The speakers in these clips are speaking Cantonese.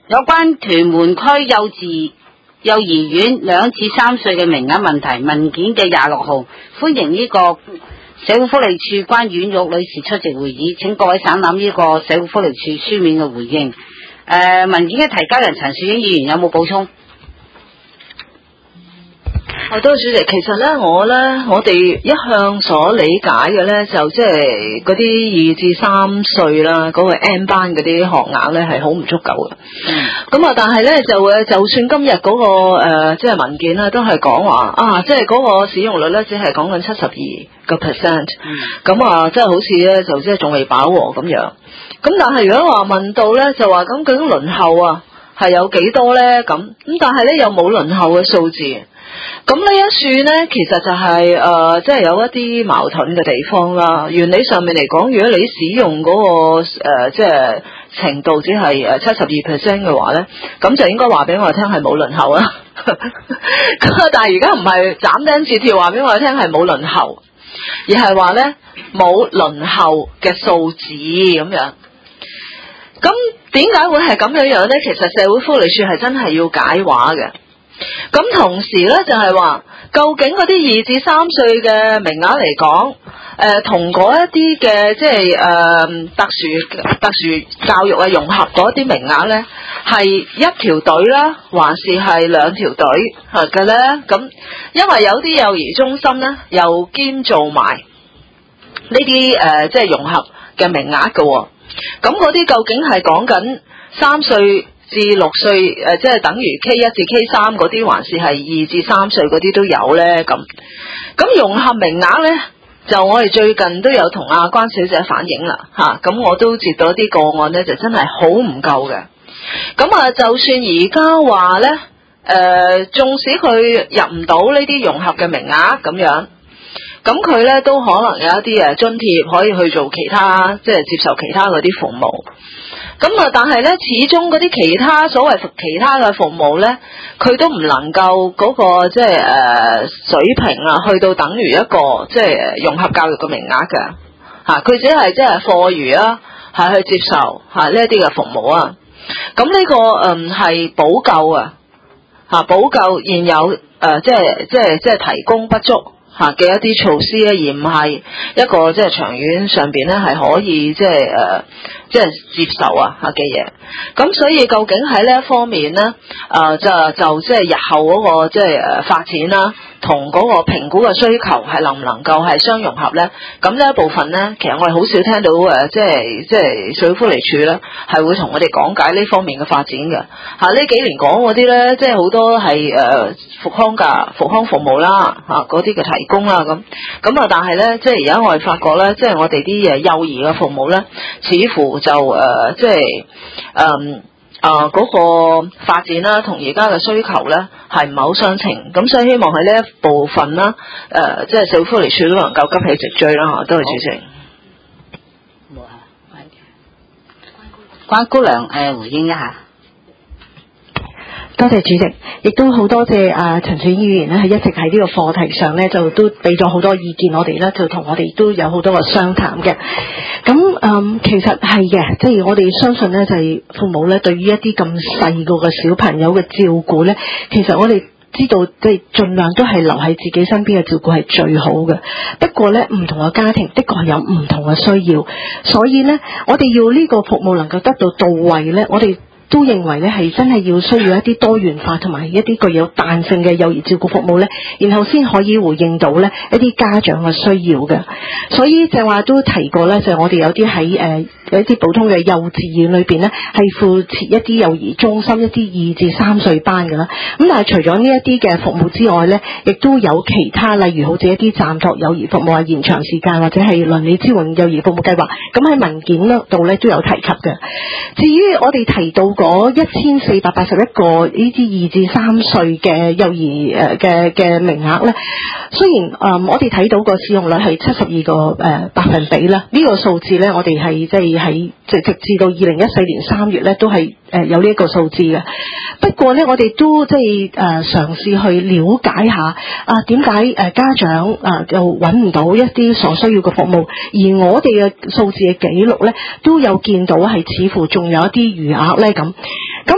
有關屯門區幼兒園2至3歲嘅名額問題，文件嘅26號，歡迎呢個社會福利處關婉玉女士出席會議，請各位省覽呢個社會福利處書面嘅回應。文件嘅提交人陳樹英議員有冇補充？ 多謝主席。其實咧，我哋一向所理解嘅咧，就即係嗰啲2至3歲啦，嗰個 N 班嗰啲學額咧係好唔足夠嘅。咁但係咧就算今日嗰個即係文件咧，都係講話即係嗰個使用率咧，只係講緊72%。咁即係好似咧就即係仲未飽和咁樣。咁但係如果話問到咧，就話咁究竟輪候係有幾多咧？咁但係咧又冇輪候嘅數字。咁呢一算呢，其實就係即係有一啲矛盾嘅地方啦。原理上面嚟講，如果你使用嗰個即係程度只係72% 嘅話呢，咁就應該話俾我聽係冇輪候啦。咁但係而家唔係斬釘截鐵話俾我聽係冇輪候，而係話呢冇輪候嘅數字咁樣。咁點解會係咁樣呢？其實社會福利署係真係要解話嘅。咁同時咧就係話，究竟嗰啲2至3歲嘅名額嚟講，同嗰一啲嘅即係特殊教育啊融合嗰啲名額咧，係一條隊啦，還是係兩條隊嘅咧？咁因為有啲幼兒中心咧，又兼做埋呢啲即係融合嘅名額嘅喎。咁嗰啲究竟係講緊3歲至6歲即係等於 K1 至 K3 嗰啲，還是係2至3歲嗰啲都有咧？咁融合名額咧，就我哋最近都有同阿關小姐反映啦嚇，咁我都接到一啲個案咧，就真係好唔夠嘅。咁就算而家話咧，縱使佢入唔到呢啲融合嘅名額咁樣，咁佢咧都可能有一啲津貼可以去做其他，即係接受其他嗰啲服務。咁但係咧，始終嗰啲其他所謂其他嘅服務咧，佢都唔能夠嗰個即係水平去到等於一個即係融合教育嘅名額嘅嚇，佢只係即係課餘係去接受呢一啲嘅服務啊。咁呢個係補救補救現有即係提供不足嘅一啲措施咧，而唔係一個即係長遠上邊咧係可以即係接受嘅嘢。咁所以究竟喺呢一方面咧，就即係日後嗰個即係發展啦，同嗰個評估嘅需求係能唔能夠係相融合咧？咁呢一部分咧，其實我哋好少聽到即係社會福利署咧係會同我哋講解呢方面嘅發展嘅。呢幾年講嗰啲咧，即係好多係復康服務啦嗰啲嘅提供啦咁但係咧，即係而家我哋發覺咧，即係我哋啲幼兒嘅服務咧，似乎就即係嗰個發展啦，同而家嘅需求咧係唔係好相稱，咁所以希望喺呢一部分啦，即係社會福利署都能夠急起直追啦嚇，多謝主席。 關姑娘回應一下。 多謝主席，亦都好多謝陳水議員咧，係一直喺呢個課題上咧，就都俾咗好多意見我哋咧，就同我哋都有好多個商談嘅。咁其實係嘅，即係我哋相信咧，就係父母咧對於一啲咁細個嘅小朋友嘅照顧咧，其實我哋知道即係盡量都係留喺自己身邊嘅照顧係最好嘅。不過咧，唔同嘅家庭的確係有唔同嘅需要，所以咧，我哋要呢個服務能夠得到位咧，我哋都認為咧係真係要需要一啲多元化同埋一啲具有彈性嘅幼兒照顧服務咧，然後先可以回應到咧一啲家長嘅需要嘅。所以就話都提過咧，就係我哋有啲喺一啲普通嘅幼稚園裏邊咧，係附設一啲幼兒中心，一啲2至3歲班嘅啦。咁但係除咗呢一啲嘅服務之外咧，亦都有其他，例如好似一啲暫託幼兒服務啊、延長時間或者係鄰里支援幼兒服務計劃，咁喺文件度咧都有提及嘅。至於我哋提到嗰1481個呢啲2至3歲嘅幼兒嘅名額咧，雖然我哋睇到個使用率係72個百分比啦，呢個數字咧我哋係即係喺直至到2014年3月咧都係有呢一個數字嘅。不過咧，我哋都即係嘗試去了解下點解家長又揾唔到一啲所需要嘅服務，而我哋嘅數字嘅記錄咧都有見到係似乎仲有一啲餘額咧咁。咁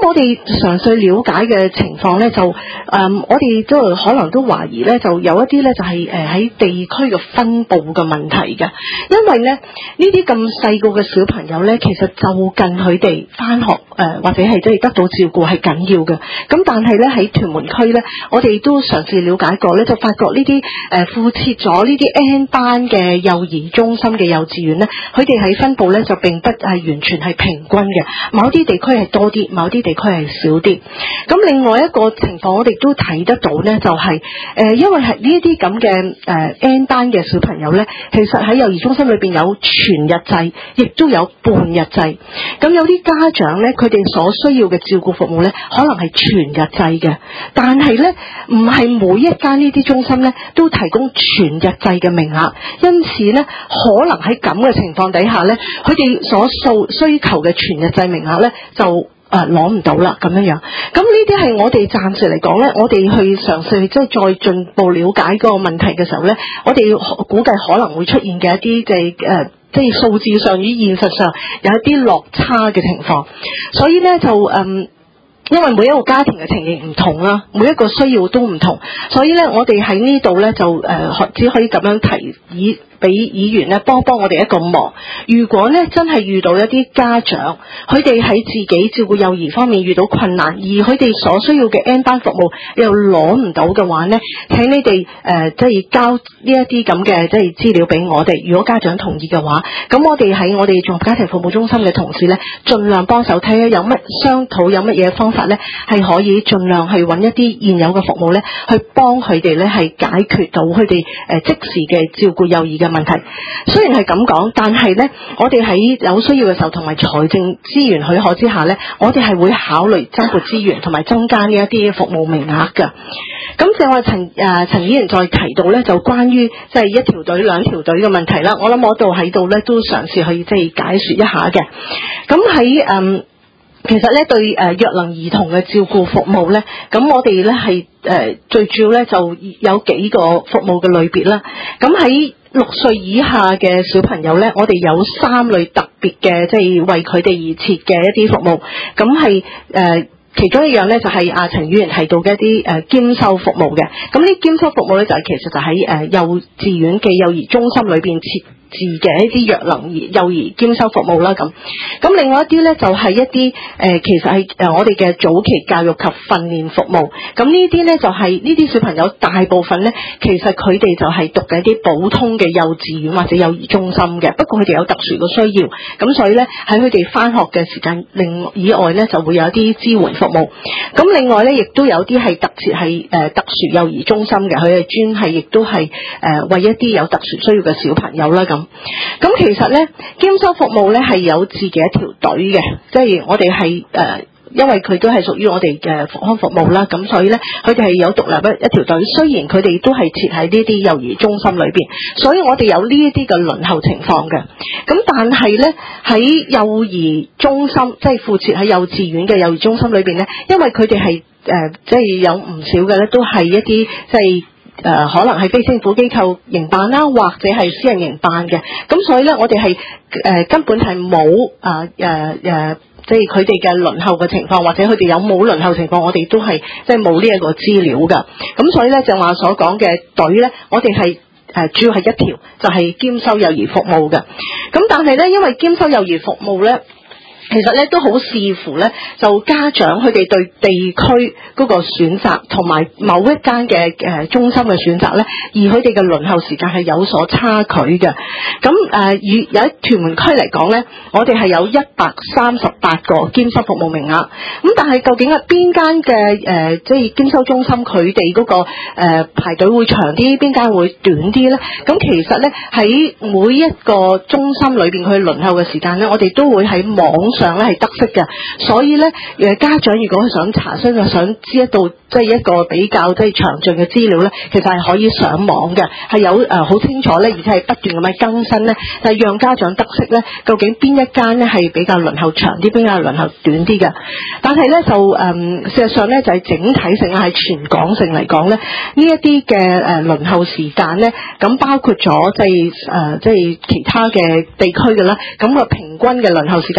咁我哋嘗試了解嘅情況咧，就我哋都可能都懷疑咧，就有一啲咧就係喺地區嘅分佈嘅問題嘅，因為咧呢啲咁細個嘅小朋友咧，其實就近佢哋返學或者係即係得到照顧係緊要嘅。咁但係咧喺屯門區咧，我哋都嘗試了解過咧，就發覺呢啲附設咗呢啲 N 班嘅幼兒中心嘅幼稚園咧，佢哋喺分佈咧就並不係完全係平均嘅，某啲地區係多啲，某啲地區係少啲。咁另外一個情況我哋都睇得到咧，就係因為係呢一啲咁嘅N 班嘅小朋友咧，其實喺幼兒中心裏邊有全日制，亦都有半日制。咁有啲家長咧，佢哋所需要嘅照顧服務咧，可能係全日制嘅，但係咧唔係每一間呢啲中心咧都提供全日制嘅名額，因此咧可能喺咁嘅情況底下咧，佢哋所需求嘅全日制名額咧就攞唔到啦咁樣樣。咁呢啲係我哋暫時嚟講咧，我哋去嘗試即係再進步了解嗰個問題嘅時候咧，我哋估計可能會出現嘅一啲即係數字上與現實上有一啲落差嘅情況，所以咧就因為每一個家庭嘅情形唔同啦，每一個需要都唔同，所以咧我哋喺呢度咧就只可以咁樣提議俾議員咧幫我哋一個忙。如果咧真係遇到一啲家長，佢哋喺自己照顧幼兒方面遇到困難，而佢哋所需要嘅 N 班服務又攞唔到嘅話咧，請你哋即係交呢一啲咁嘅即係資料俾我哋。如果家長同意嘅話，咁我哋喺我哋綜合家庭服務中心嘅同事咧，盡量幫手睇下有乜商討有乜嘢方法咧，係可以盡量去揾一啲現有嘅服務咧，去幫佢哋咧係解決到佢哋即時嘅照顧幼兒嘅問題。雖然係咁講，但係咧，我哋喺有需要嘅時候，同埋財政資源許可之下咧，我哋係會考慮增撥資源同埋增加呢一啲服務名額㗎。咁正話陳議員再提到咧，就關於即係一條隊兩條隊嘅問題啦。我諗我喺度咧都嘗試去即係解說一下嘅。咁喺其實咧對弱能兒童嘅照顧服務咧，咁我哋咧係最主要咧就有幾個服務嘅類別啦。咁喺6歲以下嘅小朋友咧，我哋有3類特別嘅，即係為佢哋而設嘅一啲服務。咁係其中一樣咧就係陳議員提到嘅一啲兼收服務嘅。咁呢兼收服務咧就係其實就喺幼稚園嘅幼兒中心裏邊設置嘅一啲弱能幼兒兼收服務啦。咁另外一啲咧就係一啲其實係我哋嘅早期教育及訓練服務。咁呢啲咧就係呢啲小朋友大部分咧，其實佢哋就係讀緊啲普通嘅幼稚園或者幼兒中心嘅，不過佢哋有特殊嘅需要，咁所以咧喺佢哋返學嘅時間以外咧就會有一啲支援服務。咁另外咧亦都有啲係特設係特殊幼兒中心嘅，佢係專係亦都係為一啲有特殊需要嘅小朋友啦。咁其實咧兼收服務咧係有自己一條隊嘅，即係我哋係因為佢都係屬於我哋嘅復康服務啦，咁所以咧佢哋係有獨立一條隊，雖然佢哋都係設喺呢啲幼兒中心裏邊，所以我哋有呢一啲嘅輪候情況嘅。咁但係咧喺幼兒中心，即係附設喺幼稚園嘅幼兒中心裏邊咧，因為佢哋係即係有唔少嘅咧，都係一啲即係可能係非政府機構營辦啦，或者係私人營辦嘅。咁所以咧，我哋係根本係冇即係佢哋嘅輪候嘅情況，或者佢哋有冇輪候情況，我哋都係即係冇呢一個資料㗎。咁所以咧，正話所講嘅隊咧，我哋係主要係一條，就係兼收幼兒服務嘅。咁但係咧，因為兼收幼兒服務咧，其實咧都好視乎咧，就家長佢哋對地區嗰個選擇同埋某一間嘅中心嘅選擇咧，而佢哋嘅輪候時間係有所差距嘅。咁以喺屯門區嚟講咧，我哋係有138個兼收服務名額。咁但係究竟係邊間嘅即係兼收中心佢哋嗰個排隊會長啲，邊間會短啲咧？咁其實咧喺每一個中心裏邊佢輪候嘅時間咧，我哋都會喺網上咧係得悉嘅。所以咧家長如果佢想查詢又想知一度即係一個比較即係詳盡嘅資料咧，其實係可以上網嘅，係有好清楚咧，而且係不斷咁樣更新咧，就係讓家長得悉咧究竟邊一間咧係比較輪候長啲，邊間係輪候短啲嘅。但係咧就事實上咧就係整體性係全港性嚟講咧，呢一啲嘅輪候時間咧，咁包括咗即係其他嘅地區嘅啦，咁個平均嘅輪候時間，我哋以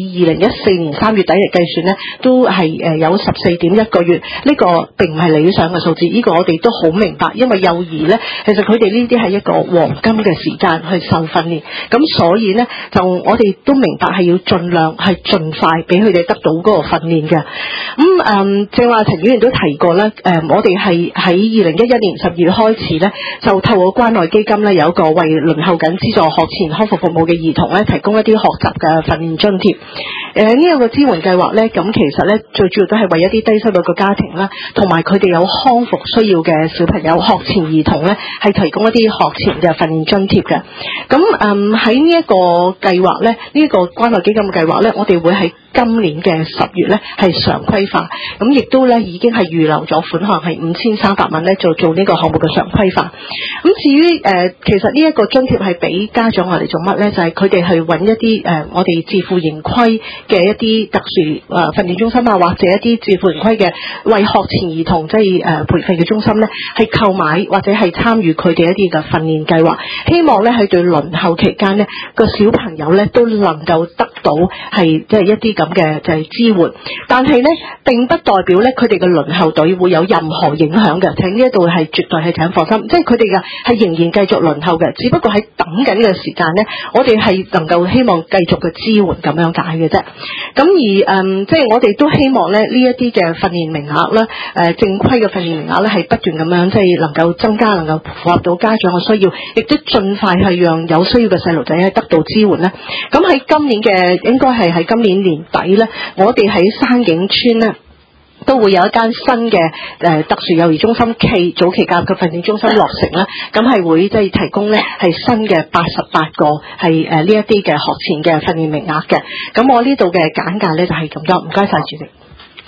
以2014年3月底嚟計算咧，都係有14.1個月，呢個並唔係理想嘅數字，呢個我哋都好明白，因為幼兒咧，其實佢哋呢啲係一個黃金嘅時間去受訓練，咁所以咧就我哋都明白係要盡量係盡快俾佢哋得到嗰個訓練嘅。咁正話陳議員都提過咧，我哋係喺2011年12月開始咧，就透過關愛基金咧有一個為輪候緊資助學前康復服務嘅兒童咧提供一啲學習嘅訓練津貼。呢一個支援計劃咧，咁其實咧最主要都係為一啲低收入嘅家庭啦，同埋佢哋有康復需要嘅小朋友、學前兒童咧，係提供一啲學前嘅訓練津貼嘅。咁喺呢一個計劃咧，呢一個關愛基金嘅計劃咧，我哋會喺今年嘅10月咧係常規化，咁亦都咧已經係預留咗款項係5300萬咧做呢個項目嘅常規化。咁至於其實呢一個津貼係俾家長我哋做乜咧？就係佢哋去揾一啲我哋自負盈虧嘅一啲特殊訓練中心啊，或者一啲自負盈虧嘅為學前兒童即係培訓嘅中心咧，係購買或者係參與佢哋一啲嘅訓練計劃，希望咧喺對輪候期間咧個小朋友咧都能夠得到係即係一啲咁嘅就係支援，但係咧並不代表咧佢哋嘅輪候隊會有任何影響嘅，請呢一度係絕對係請放心，即係佢哋嘅係仍然繼續輪候嘅，只不過喺等緊嘅時間咧，我哋係能夠希望繼續嘅支援咁樣解嘅啫。咁而即係我哋都希望咧呢一啲嘅訓練名額咧，正規嘅訓練名額咧係不斷咁樣即係能夠增加，能夠符合到家長嘅需要，亦都盡快係讓有需要嘅細路仔係得到支援咧。咁喺今年嘅應該係喺今年年底咧，我哋喺山景村咧都會有一間新嘅特殊幼兒中心早期教育嘅訓練中心落成啦，咁係會即係提供咧係新嘅88個係呢一啲嘅學前嘅訓練名額嘅。咁我呢度嘅簡介咧就係咁多，唔該晒主席。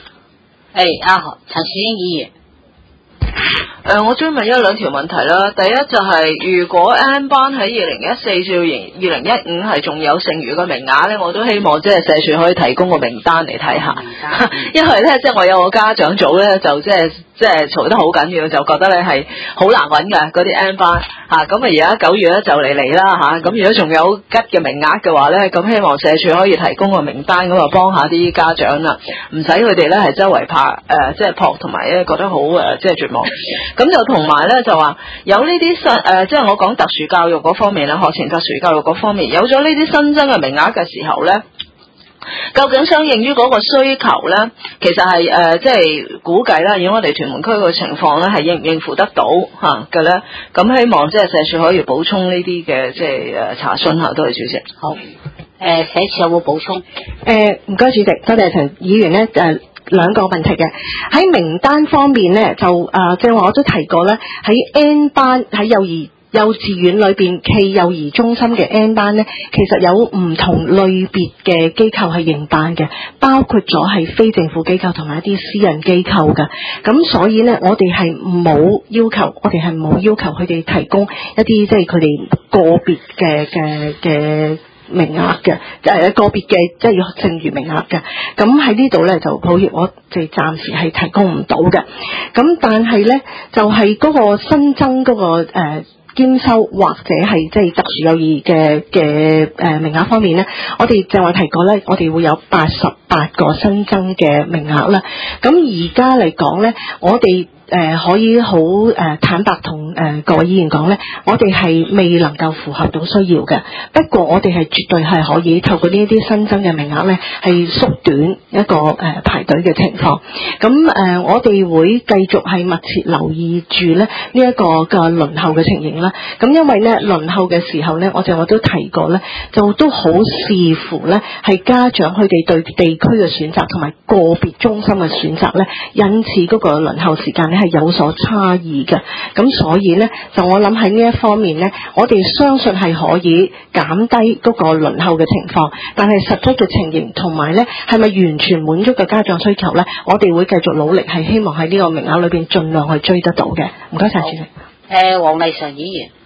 陳樹英議員。 我追問一兩條問題啦。第一就係如果 N 班喺2014至2015係仲有剩餘嘅名額咧，我都希望即係社署可以提供個名單嚟睇下，因為咧即係我有個家長組咧就即係嘈得好緊要，就覺得咧係好難揾嘅嗰啲 N 班嚇。咁而家9月咧就嚟啦嚇，咁如果仲有吉嘅名額嘅話咧，咁希望社署可以提供個名單，咁啊幫下啲家長啦，唔使佢哋咧係周圍拍即係撲，同埋咧覺得好即係絕望。咁就同埋咧就話有呢啲即係我講特殊教育嗰方面啦，學前特殊教育嗰方面有咗呢啲新增嘅名額嘅時候咧，究竟相應於嗰個需求咧，其實係即係估計啦，以我哋屯門區嘅情況咧，係應唔應付得到嘅咧？咁希望即係社署可以補充呢啲嘅即係查詢下。多謝主席。 好，社署有冇補充？ 唔該主席，多謝陳議員咧兩個問題嘅。喺名單方面咧，就正話我都提過咧，喺 N 班喺幼稚園裏邊暨幼兒中心嘅 N 班咧，其實有唔同類別嘅機構係營辦嘅，包括咗係非政府機構同埋一啲私人機構嘅。咁所以咧，我哋係冇要求佢哋提供一啲即係佢哋個別嘅名額嘅，個別嘅即係剩餘名額嘅。咁喺呢度咧就抱歉，我哋暫時係提供唔到嘅。咁但係咧就係嗰個新增嗰個兼收或者係即係特殊幼兒嘅名額方面咧，我哋就話提過咧，我哋會有88個新增嘅名額啦。咁而家嚟講咧，我哋可以好坦白同各位議員講咧，我哋係未能夠符合到需要嘅。不過我哋係絕對係可以透過呢一啲新增嘅名額咧，係縮短一個排隊嘅情況。咁我哋會繼續係密切留意住咧呢一個嘅輪候嘅情形啦。咁因為咧輪候嘅時候咧，我都提過咧，就都好視乎咧係家長佢哋對地區嘅選擇同埋個別中心嘅選擇咧，因此嗰個輪候時間咧係有所差異嘅。咁所以咧就我諗喺呢一方面咧，我哋相信係可以減低嗰個輪候嘅情況，但係實質嘅情形同埋咧係咪完全滿足嘅家長需求咧，我哋會繼續努力，係希望喺呢個名額裏邊盡量去追得到嘅。唔該晒主席。 黃麗嫦議員。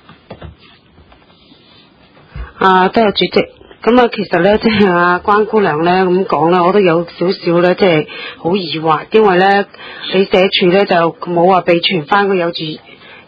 多謝主席。咁其實咧，即係阿關姑娘咧咁講啦，我都有少少咧，即係好疑惑，因為咧，你社署咧就冇話備存翻個幼稚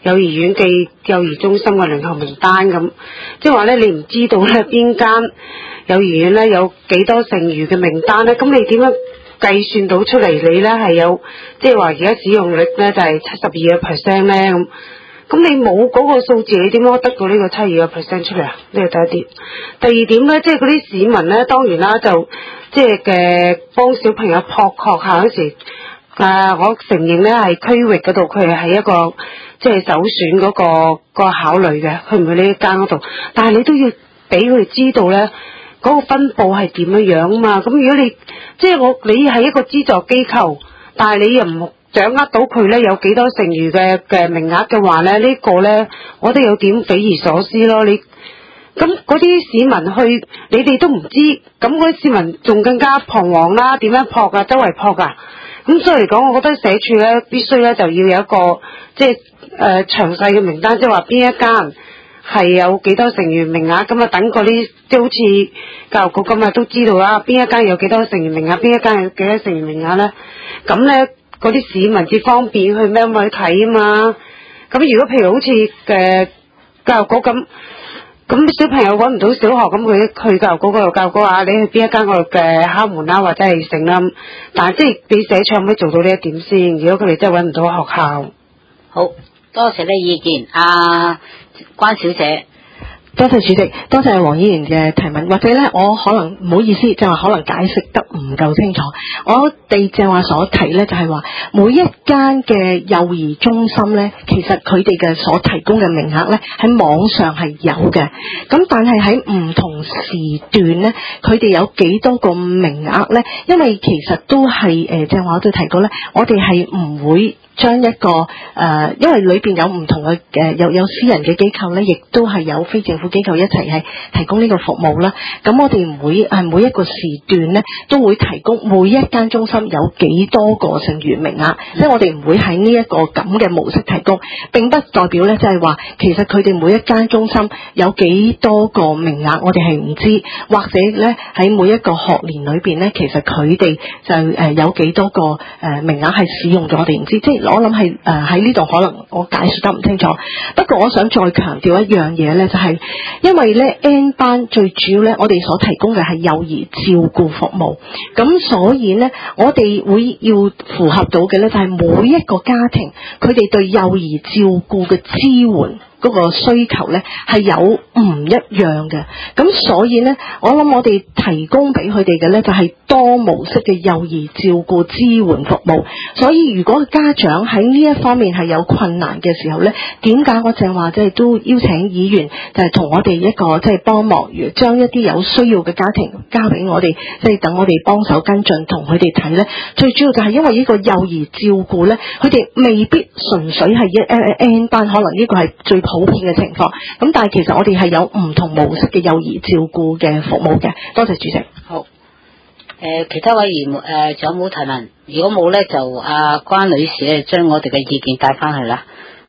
幼兒園嘅幼兒中心嘅輪候名單咁，即係話咧你唔知道咧邊間幼兒園咧有幾多剩餘嘅名單咧，咁你點樣計算到出嚟你咧係有即係話而家使用率咧就係72%咧咁？咁你冇嗰個數字，你點樣得到呢個72%出嚟啊？呢個第一點。第二點咧，即係嗰啲市民咧，當然啦，就即係嘅幫小朋友撲學校嗰時，我承認咧係區域嗰度，佢係一個即係首選嗰個考慮嘅，佢唔會呢一間嗰度。但係你都要俾佢哋知道咧，嗰個分佈係點樣樣啊嘛。咁如果你即係你係一個資助機構，但係你又唔掌握到佢咧有幾多剩餘嘅名額嘅話咧，呢個咧我都有點匪夷所思咯。你咁嗰啲市民去，你哋都唔知，咁嗰啲市民仲更加彷徨啦。點樣撲啊？周圍撲啊！咁所以嚟講，我覺得社署咧必須咧就要有一個即係詳細嘅名單，即係話邊一間係有幾多剩餘名額，咁啊等嗰啲即係好似教育局咁啊都知道啦，邊一間有幾多剩餘名額，邊一間有幾多剩餘名額咧，咁咧。嗰啲市民至方便去咩去睇啊嘛。咁如果譬如好似教育局咁小朋友揾唔到小學，咁佢去教育局嗰度教育局話你去邊一間嗰度嘅敲門啦，或者係成啦。但係即係你社署可唔可以做到呢一點先？如果佢哋真係揾唔到學校， 好多謝你意見，關小姐。 多謝主席，多謝黃議員嘅提問，或者咧我可能唔好意思，就話可能解釋得唔夠清楚。我哋正話所提咧就係話，每一間嘅幼兒中心咧，其實佢哋嘅所提供嘅名額咧喺網上係有嘅，咁但係喺唔同時段咧，佢哋有幾多個名額咧？因為其實都係正話我都提過咧，我哋係唔會將一個因為裏邊有唔同嘅有私人嘅機構咧，亦都係有非政府機構一齊係提供呢個服務啦。咁我哋唔會每一個時段咧都會提供每一間中心有幾多個剩餘名額，即係我哋唔會喺呢一個咁嘅模式提供，並不代表咧即係話其實佢哋每一間中心有幾多個名額，我哋係唔知，或者咧喺每一個學年裏邊咧，其實佢哋就有幾多個名額係使用咗，我哋唔知，即係我諗係喺呢度可能我解説得唔清楚。不過我想再強調一樣嘢咧，就係因為咧 N 班最主要咧，我哋所提供嘅係幼兒照顧服務，咁所以咧我哋會要符合到嘅咧，就係每一個家庭佢哋對幼兒照顧嘅支援嗰個需求咧係有唔一樣嘅，咁所以咧我諗我哋提供俾佢哋嘅咧就係多模式嘅幼兒照顧支援服務。所以如果家長喺呢一方面係有困難嘅時候咧，點解我正話即係都邀請議員就係同我哋一個即係幫忙，將一啲有需要嘅家庭交俾我哋，即係等我哋幫手跟進同佢哋睇咧。最主要就係因為呢個幼兒照顧咧，佢哋未必純粹係N 班，可能呢個係最普遍嘅情況。咁但係其實我哋係有唔同模式嘅幼兒照顧嘅服務嘅。多謝主席。 好。其他委員仲有冇提問？如果冇咧，就關女士咧將我哋嘅意見帶翻去啦。